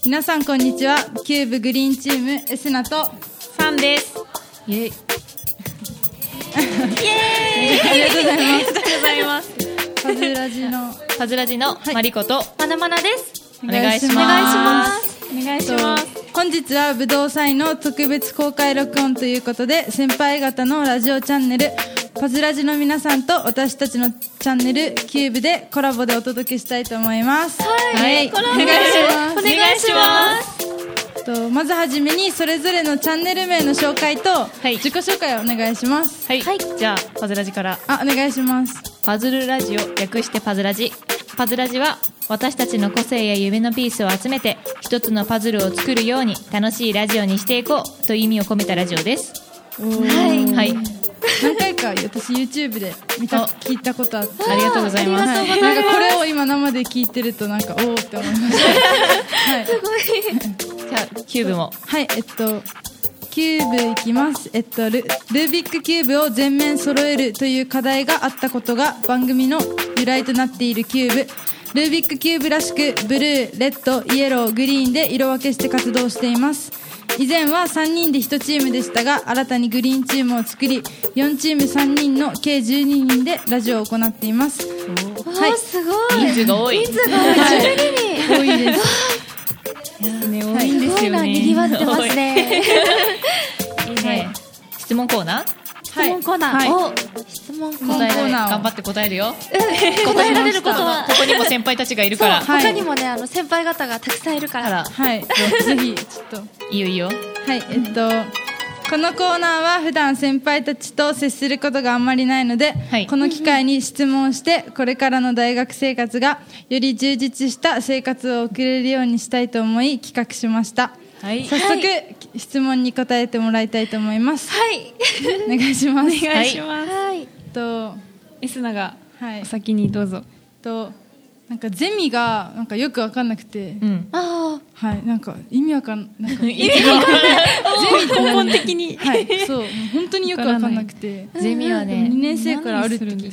皆さんこんにちは。キューブグリーンチームエスナとサンです。 イエイイエーイありがとうございます。 パズラジのマリコとまなまなです。 お願いします。お願いします。 本日は武道祭の特別公開録音ということで、先輩方のラジオチャンネルパズラジの皆さんと私たちのチャンネルキューブでコラボでお届けしたいと思います。 はい、コラボでお願いします。 まずはじめにそれぞれのチャンネル名の紹介と、自己紹介をお願いします。 はい、じゃあパズラジからお願いします。 パズルラジオ略してパズラジ。パズラジは私たちの個性や夢のピースを集めて一つのパズルを作るように楽しいラジオにしていこうという意味を込めたラジオです。 はい、 何回か私 YouTube で聞いたことあって、 ありがとうございます。 なんかこれを今生で聞いてるとなんかおーって思いました。 すごい。 じゃあキューブもキューブいきます。ルービックキューブを全面揃えるという課題があったことが番組の由来となっているキューブ。ルービックキューブらしくブルー、レッド、イエロー、グリーンで色分けして活動しています。以前は3人で1チームでしたが、新たにグリーンチームを作り4チーム3人の計12人でラジオを行っています。 すごい。 人数が多い。 12人。 多いです。 多いんですよね。 にぎわってますね。 いいね。質問コーナー？ 質問コーナー。質問コーナー。 頑張って答えるよ。 答えられることはここにも先輩たちがいるから。 他にもね、先輩方がたくさんいるから。 ぜひちょっといいよいいよ。 このコーナーは普段先輩たちと接することがあんまりないので、この機会に質問してこれからの大学生活がより充実した生活を送れるようにしたいと思い企画しました。早速、質問に答えてもらいたいと思います。お願いします。 お願いします。 エスナがお先にどうぞ。 なんかゼミがなんかよく分かんなくて、なんか意味わかんない。ゼミ根本的にそう本当によく分かんなくて、 ゼミはね 2年生からあるって聞い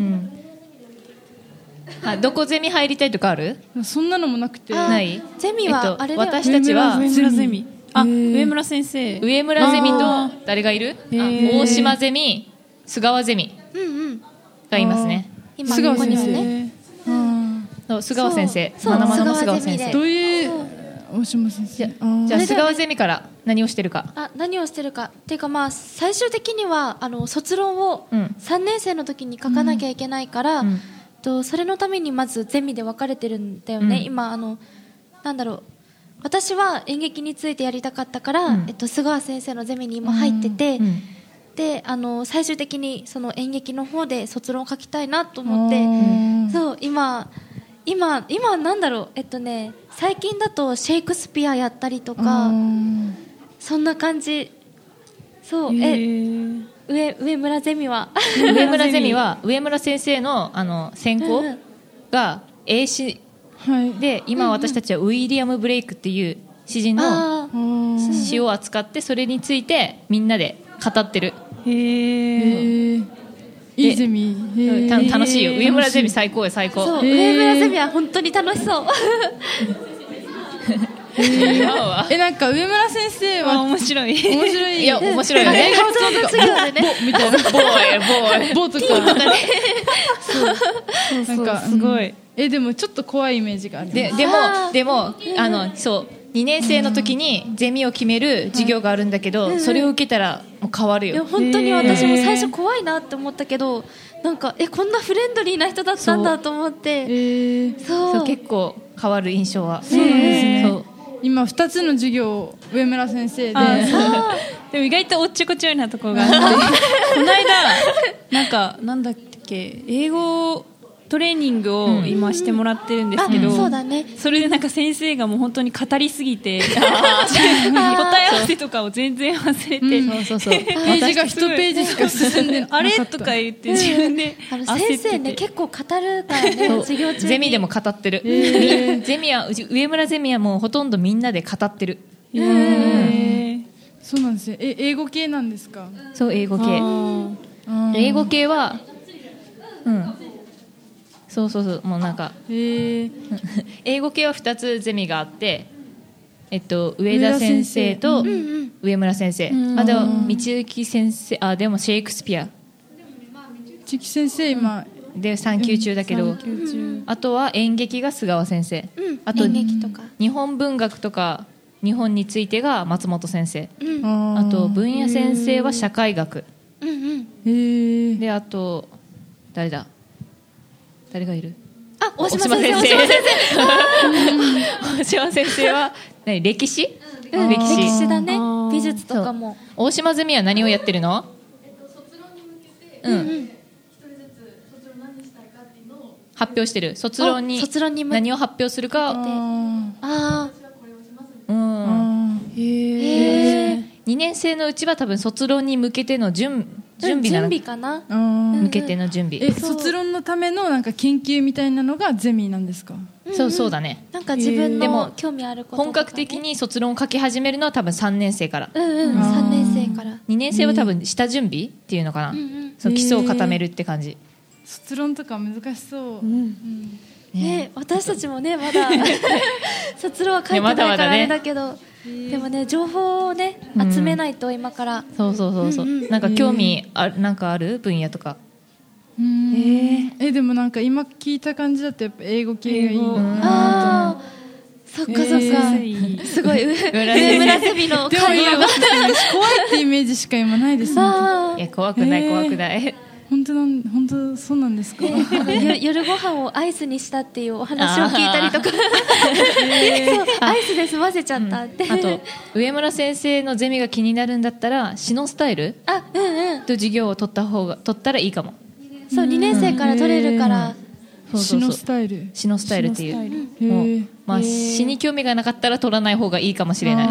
て、 どこゼミ入りたいとかある？ そんなのもなくて。 ないゼミはあれだよ。 私たちは上村ゼミ。上村先生。 上村ゼミと誰がいる？大島ゼミ、須川ゼミがいますね。 今ここにもね。 須川先生、まなまなの須川先生。 どういう大島先生？ じゃあ須川ゼミから何をしてるか。 何をしてるかっていうか、最終的には卒論を3年生の時に書かなきゃいけないから、それのためにまずゼミで分かれてるんだよね。今なんだろう、私は演劇についてやりたかったから、須川先生のゼミに今入ってて、で最終的にその演劇の方で卒論を書きたいなと思って、そう今なんだろう、最近だとシェイクスピアやったりとか、そんな感じ。そう、上村ゼミは上村ゼミは上村先生の専攻が英詩で、今私たちはウィリアム・ブレイクっていう詩人の詩を扱って、それについてみんなで語ってる。 いいゼミ。 楽しいよ。上村ゼミ最高よ、最高。 そう、上村ゼミは本当に楽しそう。 なんか上村先生は面白い。 いや面白いよね。 発音の授業でね。 みたいな。ボーとか。なんかすごい。 でもちょっと怖いイメージがある。 でもそう2年生の時にゼミを決める授業があるんだけど、それを受けたらもう変わるよ。 いや本当に私も最初怖いなって思ったけど、なんかこんなフレンドリーな人だったんだと思って、 そう結構変わる印象は。 そうなんですね。今2つの授業上村先生で、 でも意外とおっちょこちょいなところがあって、この間なんだっけ、英語トレーニングを今してもらってるんですけど、 そうだね。 それでなんか先生がもう本当に語りすぎて答え合わせとかを全然忘れて、 ページが1ページしか進んでなかった。 あれとか言って自分で焦ってて、 先生ね結構語るからね、授業中に。 ゼミでも語ってる。ゼミは上村ゼミはもうほとんどみんなで語ってる。 そうなんですよ。英語系なんですか？ そう、英語系。英語系はそうもうなんか英語系は2つゼミがあって、 上田先生と上村先生、あと道行先生、でもシェイクスピア、 道行先生今で産休中だけど、あとは演劇が菅川先生、あと演劇とか日本文学とか日本についてが松本先生、あと分野先生は社会学、であと誰がいる？ 大島先生大島先生は歴史歴史だね。美術とかも。 大島ゼミは何をやってるの？ 卒論に向けてうん一人ずつ卒論何したいかっていうのを発表してる。卒論に何を発表するか。2年生のうちは多分卒論に向けての準備なの。 準備かな。 向けての準備。 卒論のためのなんか研究みたいなのがゼミなんですか？ そうだね。 なんか自分の興味あることとかね。 本格的に卒論を書き始めるのは多分3年生から。 3年生から。 2年生は多分下準備っていうのかな。その基礎を固めるって感じ。 卒論とか難しそう。 私たちもねまだ卒論は書いてないからあれだけど、でもね情報をね集めないと今から。 そうなんか興味なんかある分野とか。 でもなんか今聞いた感じだとやっぱ英語系がいいなと。そっかすごい上村ゼミの会話が怖いってイメージしか今ないですね。 いや怖くない本当そうなんですか？ 夜ご飯をアイスにしたっていうお話を聞いたりとかアイスで済ませちゃったって、 あと上村先生のゼミが気になるんだったら詩のスタイルと授業を取ったらいいかも。 そう2年生から取れるから詩のスタイルっていう、まあ詩に興味がなかったら取らない方がいいかもしれない。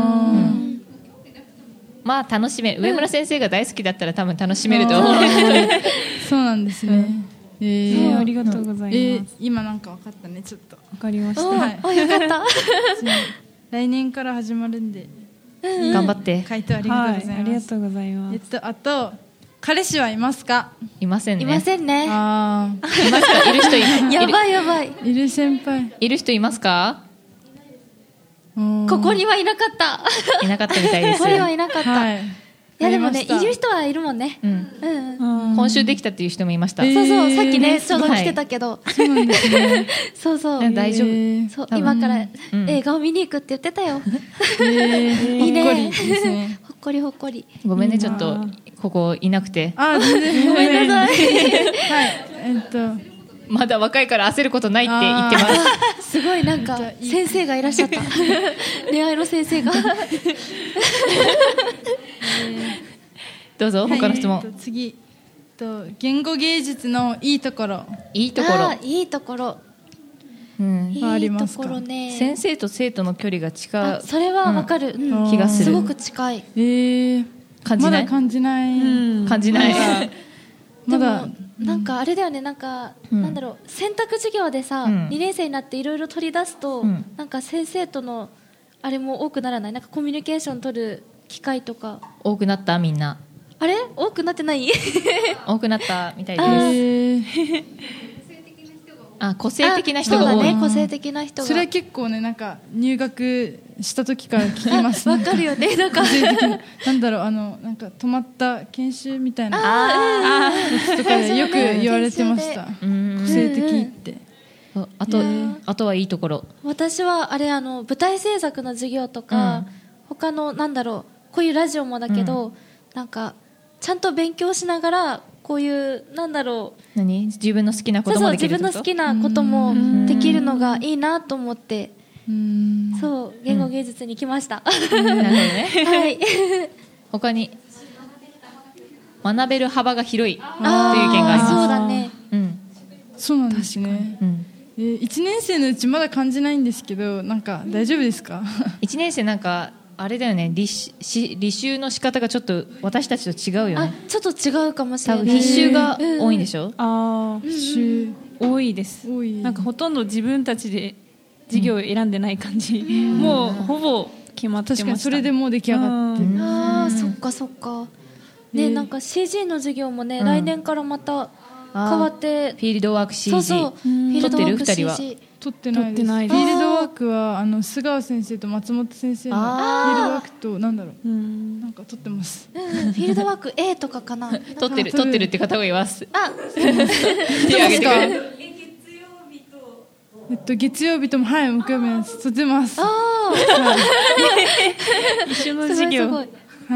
まあ楽しめる。上村先生が大好きだったら多分楽しめると思う。 そうなんですね。 ありがとうございます。 今なんか分かったね。ちょっと分かりました。 よかった来年から始まるんで頑張って。 回答ありがとうございます。 ありがとうございます。 あと彼氏はいますか？ いませんね。 いませんね。 いますか？いる人やばい。 いる先輩。 いる人いますか？ ここにはいなかった。 いなかったみたいです。 ここにはいなかった。いやでもねいる人はいるもんね。 今週できたっていう人もいました。 そうさっきねちょうど来てたけど。 そうなんですね。 そう大丈夫。 そう今から映画を見に行くって言ってたよ。いいね。ほっこりほっこり。 ごめんねちょっとここいなくて。 全然ごめんなさい。 まだ若いから焦ることないって言ってます。 すごいなんか先生がいらっしゃった。恋愛の先生が。 どうぞ他の質問。 次言語芸術のいいところ。 いいところね。 先生と生徒の距離が近い。 それはわかる気がする。 すごく近い。 まだ感じない。 まだなんかあれだよね。なんかなんだろう選択授業でさ2年生になっていろいろ取り出すとなんか先生とのあれも多くならない？なんかコミュニケーション取る機会とか多くなった？みんなあれ多くなってない？ 多くなったみたいです。個性的な人が多い。 そうだね、個性的な人が。 それは結構ねなんか入学した時から聞きます。 わかるよね。なんかなんだろうなんか泊まった研修みたいなとかでよく言われてました。個性的って。 あとはいいところ。 私はあれ舞台制作の授業とか他のなんだろうこういうラジオもだけどなんかちゃんと勉強しながらこういうなんだろう自分の好きなこともできるってこと？ 自分の好きなこともできるのがいいなと思ってそう言語芸術に来ました。 なるほどね。 はい。 他に学べる幅が広いという意見があります。 そうだね。 そうなんですね。1年生のうちまだ感じないんですけどなんか大丈夫ですか ？1年生なんかあれだよね履修の仕方がちょっと私たちと違うよね。 ちょっと違うかもしれない。 多分必修が多いんでしょ？ 必修多いです。なんかほとんど自分たちで授業を選んでない感じ。もうほぼ決まってました。 確かにそれでもう出来上がってる。 そっかね。なんか CG の授業もね来年からまた変わってフィールドワーク CG フィールドワーク CG 取取ってないです。フィールドワークは須川先生と松本先生のフィールドワークとなんだろう、なんか取ってます。 フィールドワーク A とかかな。 取ってるって方がいます。 あ、 手挙げてくれる。 月曜日とも木曜日です。取ってます。 一緒の授業。 はい。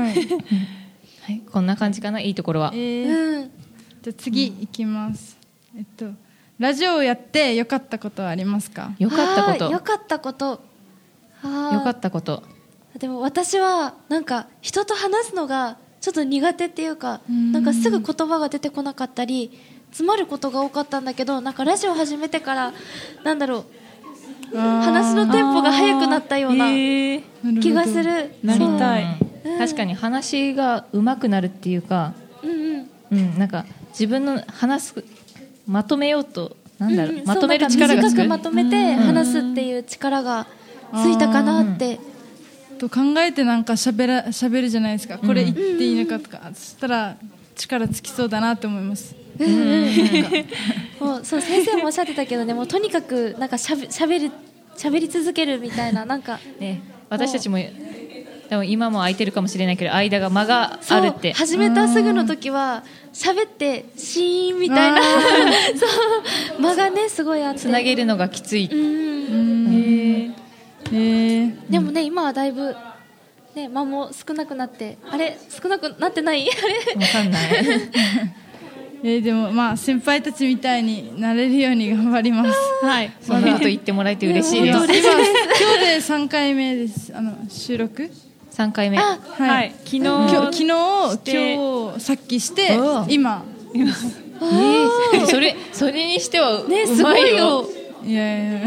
こんな感じかな、いいところは。 じゃあ次いきます。ラジオをやって良かったことはありますか？ 良かったこと。 良かったこと。 良かったこと。 でも私はなんか人と話すのがちょっと苦手っていうか、なんかすぐ言葉が出てこなかったり詰まることが多かったんだけど、なんかラジオ始めてからなんだろう、話のテンポが速くなったような気がする。 なりたい。 確かに話が上手くなるっていうか、なんか自分の話すまとめようとまとめる力がつく。 短くまとめて話すっていう力がついたかなってと考えてなんか喋るじゃないですか。これ言っていいのかとか、そしたら力つきそうだなって思います。 もうそう先生もおっしゃってたけどね、もうとにかくなんか喋り続けるみたいな、なんかね、私たちもでも今も空いてるかもしれないけど間があるって。 始めたすぐの時は喋ってシーンみたいなそう間がねすごいあってつなげるのがきつい。 でもね今はだいぶね間も少なくなって、あれ少なくなってない？あれわかんない。 でもまあ先輩たちみたいになれるように頑張ります。 はい、そんなこと言ってもらえて嬉しいです。 今日で3回目です。収録 3回目。 はい。昨日さっきして今。 それにしてはねすごいよ。 いや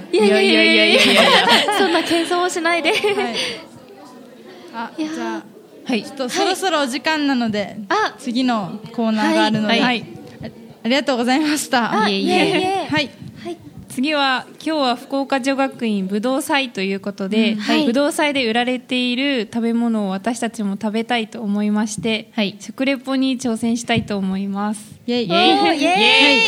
そんな謙遜をしないで。 じゃあちょっとそろそろお時間なので次のコーナーがあるので、ありがとうございました。 次は今日は福岡女学院ぶどう祭ということで、ぶどう祭で売られている食べ物を私たちも食べたいと思いまして、食レポに挑戦したいと思います。 イエイイエイ食レ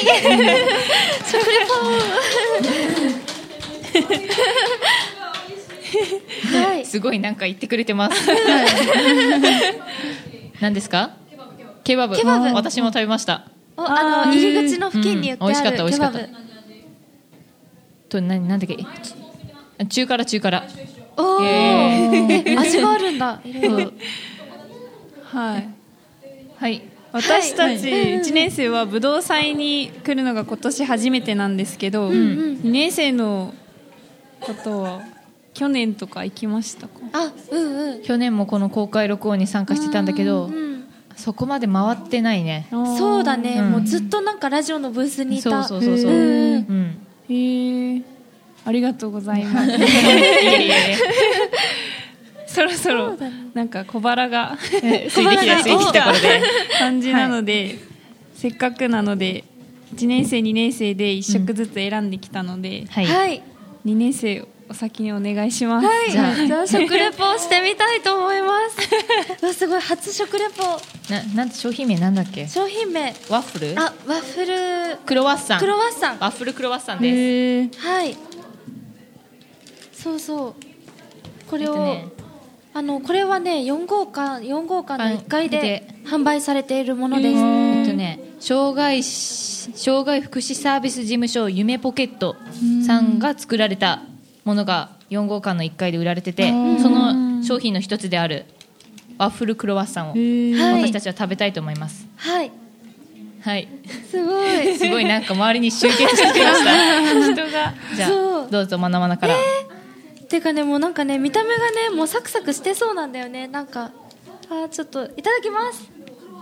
ポすごいなんか言ってくれてます。何ですか？ケバブ。私も食べました。 入り口の付近に売ってあるケバブ。 美味しかった。なんだっけ、中辛。味があるんだ。 はい。私たち1年生はぶどう祭に来るのが今年初めてなんですけど、2年生の方は去年とか行きましたか？ 去年もこの公開録音に参加してたんだけど、そこまで回ってないね。 そうだね、もうずっとなんかラジオのブースにいた。 そう。 ありがとうございます。そろそろなんか小腹がついてきた頃で感じなので、せっかくなので1年生2年生で1食ずつ選んできたので、2年生お先にお願いします。 じゃあ食レポをしてみたいと思います。すごい初食レポ。 なんて商品名なんだっけ？ 商品名ワッフル？ ワッフルクロワッサン。 ワッフルクロワッサンです。 はい。そうこれを、これはね4号館の1階で販売されているものです。 障害福祉サービス事務所夢ポケットさんが作られたものが4号館の1階で売られてて、その商品の一つであるワッフルクロワッサンを私たちは食べたいと思います。はいすごいなんか周りに集結してきました人が。じゃあどうぞまなまなから。 てかね、もうなんかね見た目がねもうサクサクしてそうなんだよね。なんかちょっといただきます。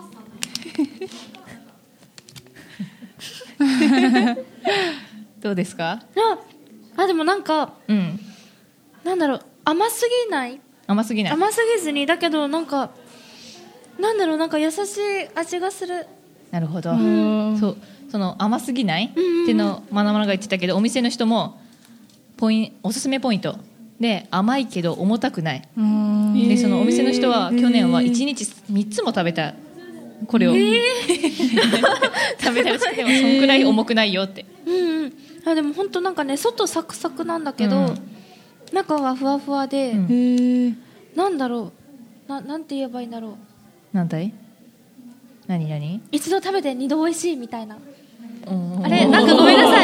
どうですか？ でもなんか、なんだろう、甘すぎない？甘すぎずに、だけどなんかなんだろう、なんか優しい味がする。 なるほど。その甘すぎないっていうのをまなまなが言ってたけど、お店の人もおすすめポイントで甘いけど重たくない。でそのお店の人は去年は1日3つも食べたこれを、食べたらしくてもそんくらい重くないよって。 でも本当なんかね、外サクサクなんだけど、中はふわふわで、なんだろう、なんて言えばいいんだろう。 なんだい？何？ 一度食べて二度美味しいみたいな。あれ、なんかごめんなさい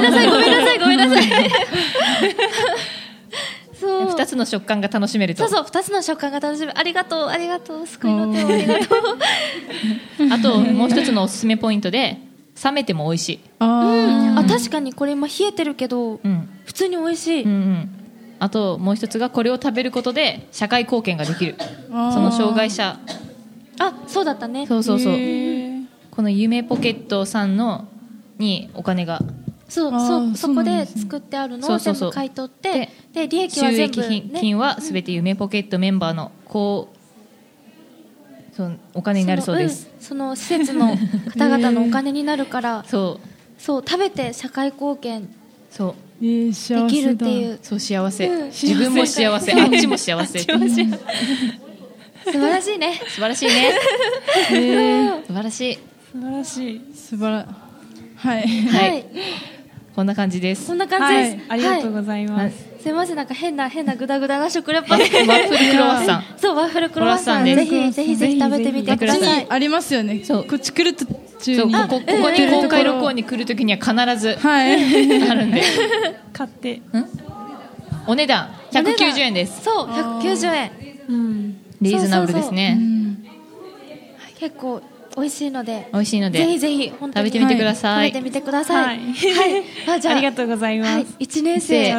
そう、 2つの食感が楽しめると。 そう2つの食感が楽しめる。ありがとう救いの手をありがとうあともう一つのおすすめポイントで、冷めても美味しい。 確かにこれ今冷えてるけど、普通に美味しい。 あともう一つが、これを食べることで社会貢献ができる。その障害者、 そうだったね。 そうこの夢ポケットさんにお金が、 そこで作ってあるのを全部買い取って、で利益は全部、 収益金は全て夢ポケットメンバーのお金になるそうです。 その施設の方々のお金になるからそう食べて社会貢献できるっていう。 そう、幸せ、自分も幸せ、あっちも幸せ。 素晴らしいね。 素晴らしいね。素晴らしい。 はい、 こんな感じです。 こんな感じです。 ありがとうございます。 すいません、なんか変なグダグダな食レポで。 ワッフルクロワッサン。 そう、ワッフルクロワッサン、ぜひ食べてみてください。 ありますよね。こっち来る途中に、 ここに公開録音に来るときには必ずあるんで、 買って。 お値段190円です。 そう、190円。 リーズナブルですね。 結構美味しいので、ぜひ本当に食べてみてください。 食べてみてください。 じゃあありがとうございます。 1年生。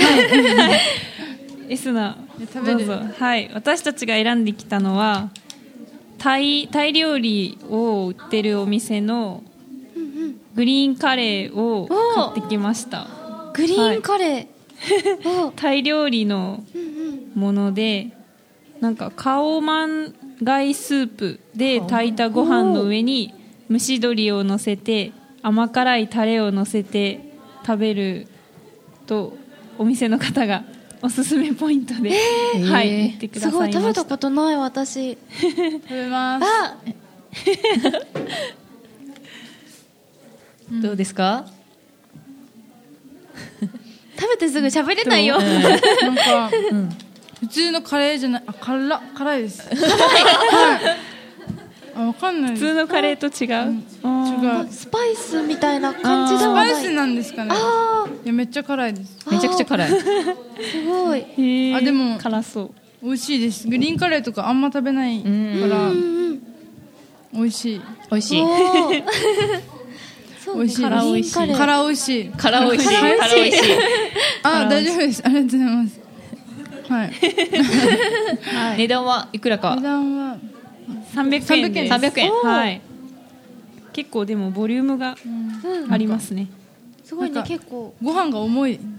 エスナ、どうぞ。私たちが選んできたのは、タイ料理を売ってるお店のグリーンカレーを買ってきました。 グリーンカレー。 タイ料理のもので、なんかカオマンガイスープで炊いたご飯の上に蒸し鶏を乗せて、甘辛いタレを乗せて食べると、お店の方がおすすめポイントで、言ってくださいました。 すごい、食べたことない。私食べます。 どうですか？ 食べてすぐ喋れないよ。 なんか普通のカレーじゃない。辛いです。わかんない。 普通のカレーと違う。 スパイスみたいな感じではない。 スパイスなんですかね。いや、めっちゃ辛いです。 めちゃくちゃ辛い。 すごい。 でも辛そう。 美味しいです。グリーンカレーとかあんま食べないから美味しい。 美味しい。 美味しい。辛美味しい。辛美味しい。 辛美味しい。 大丈夫です。ありがとうございます。 値段はいくらか？ 値段は 300円です。 300円。 結構でもボリュームがありますね。 すごいね、結構ご飯が重い。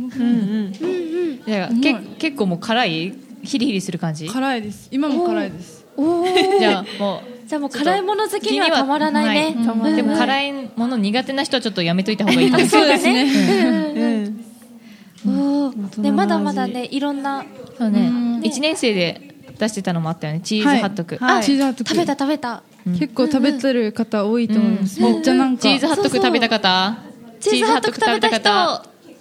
結構もう辛い？ヒリヒリする感じ？ 辛いです。今も辛いです。 じゃあもう辛いもの好きにはたまらないね。 でも辛いもの苦手な人はちょっとやめといた方がいいと思う。 そうですね。まだまだね、いろんな。 そうね。1年生で出してたのもあったよね。チーズハットク。 チーズハットク。 食べた。 結構食べてる方多いと思います。めっちゃなんか。 チーズハットク食べた方？ チーズハットク食べた方。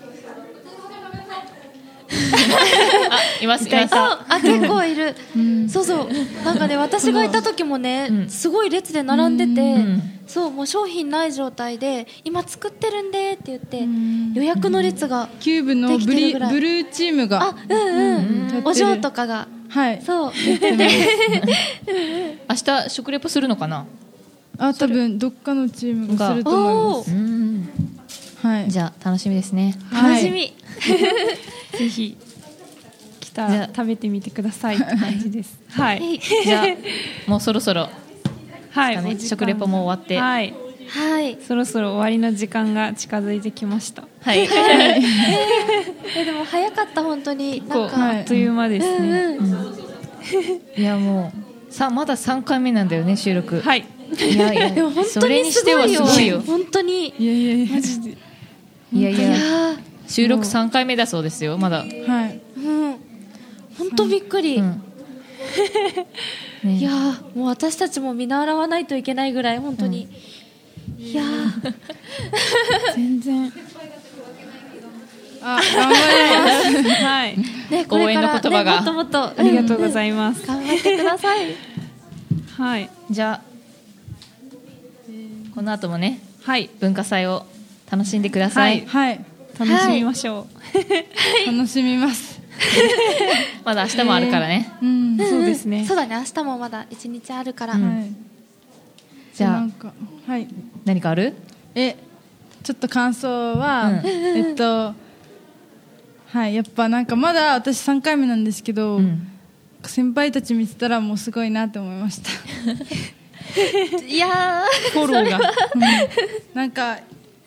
います。 結構いる。なんかね、私がいた時もね、すごい列で並んでて、もう商品ない状態で、今作ってるんでって言って予約の列がキューブのブルーチームが、 お嬢とかがそう言ってて、 明日食レポするのかな？ 多分どっかのチームがすると思います。 じゃあ楽しみですね。 楽しみ。 ぜひ来たら食べてみてくださいって感じです。 じゃあもうそろそろ食レポも終わって、 そろそろ終わりの時間が近づいてきました。 でも早かった、本当に。なんかあっという間ですね。 いやもうまだ3回目なんだよね、収録。 でも本当にすごいよ。本当に。 マジで。 収録3回目だそうですよ、まだ。 本当びっくり。いやもう私たちも見習わないといけないぐらい、本当に。全然頑張ります。 はい。 ね、これから、ね、 応援の言葉がもっともっと、 ありがとうございます。 頑張ってください。 はい。 じゃあこの後もね、 はい、 文化祭を楽しんでください。 はい。 楽しみましょう。 楽しみます。 まだ明日もあるからね。 そうですね。 そうだね。明日もまだ1日あるから。 じゃあ何かある？ ちょっと感想は、はい、やっぱなんかまだ私3回目なんですけど、先輩たち見てたらもうすごいなって思いました。 いやフォローが、 なんか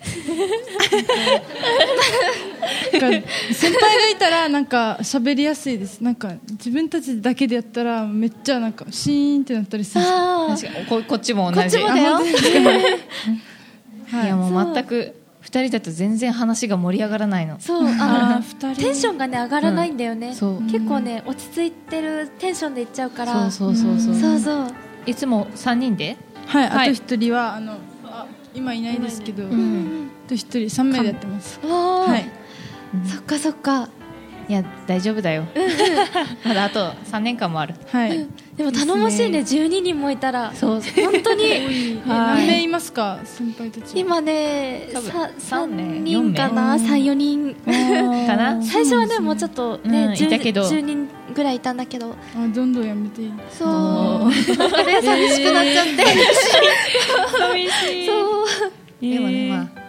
先輩がいたらなんか喋りやすいです。なんか自分たちだけでやったらめっちゃなんかシーンってなったりする。 こっちも同じ。 こっちもだよ。 いやもう全く2人だと全然話が盛り上がらないの。 そう、テンションがね上がらないんだよね。結構ね落ち着いてるテンションでいっちゃうから。そう。 いつも3人で？ はい。あと1人は今いないですけど、あと1人3名でやってます。はい。 そっかそっか。 いや大丈夫だよ。まだあと3年間もある。 はい。 でも頼もしいね。12人もいたら。そう。本当に。 何名いますか先輩たち？ 今ね3人かな、3、4人かな。最初はねもうちょっとね10人ぐらいいたんだけど。 どんどんやめていい。 そう。なんかね寂しくなっちゃって。 寂しい。 そう。 でもねまあ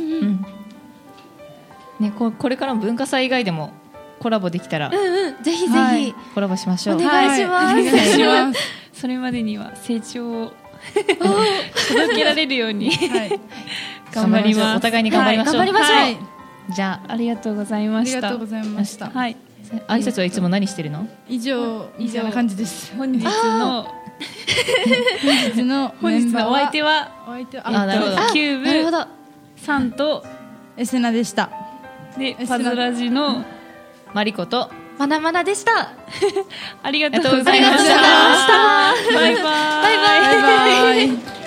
ねこれからも文化祭以外でもコラボできたら、 ぜひぜひコラボしましょう。 お願いします。 それまでには成長を届けられるように頑張ります。 お互いに頑張りましょう。 頑張りましょう。じゃあありがとうございました。 ありがとうございました。 はい。 挨拶はいつも何してるの？ 以上な感じです。 本日のお相手はキューブさんとエセナでした。 でパズラジのマリコとまなまなでした。 ありがとうございました。バイバイ。